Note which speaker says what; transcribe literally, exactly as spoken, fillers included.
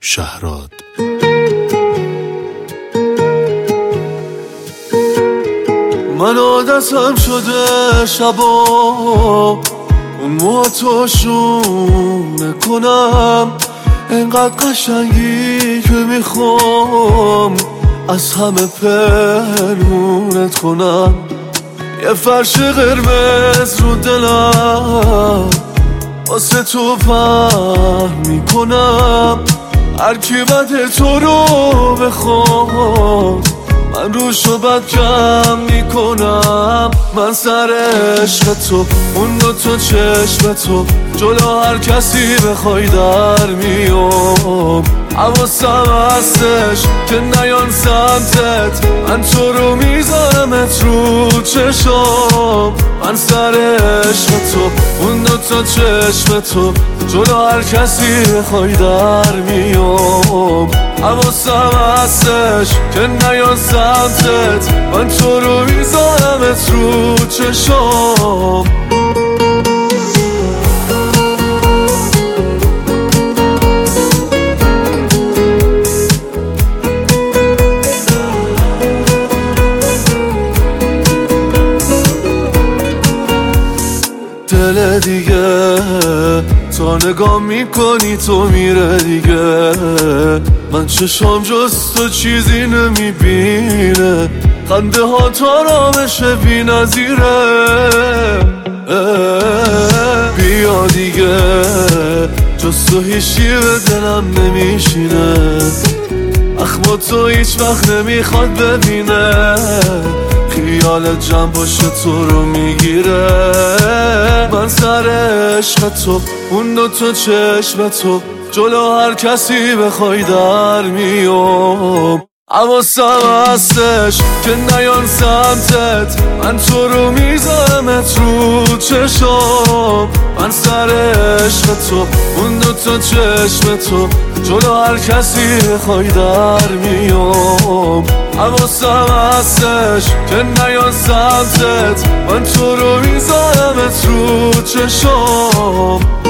Speaker 1: شهراد.
Speaker 2: من عادتم شده شبا اون موهاتو نکنم، انقدر قشنگی که میخوام از همه پنهونت کنم. یه فرش قرمز رو دلم واسه تو پهن میکنم، هر کی بده تو رو بخواد من روشو بد کم میکنم. من سر عشق تو، اون دو تا چشم تو، جلو هر کسی بخوای در میام. حواسم هستش که نیان سمتت، من تو رو میذارمت رو چشام. من سر عشق تو، اون دو تا چشم تو، جلو هر کسی بخوای در میام. حواسم هستش که نیان سمتت، من تو رو میذارمت رو چشام. دل دیگه تا نگاه میکنی تو میره دیگه، من چشام جز تو چیزی نمیبینه، خنده ها تا رامشه بی نظیره. بیا دیگه جز تو هیچی به دلم نمیشینه، اخما تو هیچ وقت نمیخواد ببینه، خیالت جمع باشه تو رو میگیره. من سر عشق تو، اون دو تا چشم تو، جلو هر کسی بخوای در میام. حواسم هستش که نیان سمتت، من تو رو میذارمت رو چشام. من سر عشق تو، اون دو تا چشم تو، جلو هر کسی بخوای در میام. حواسم هستش که نیان سمتت، من تو رو میذارمت رو چشام.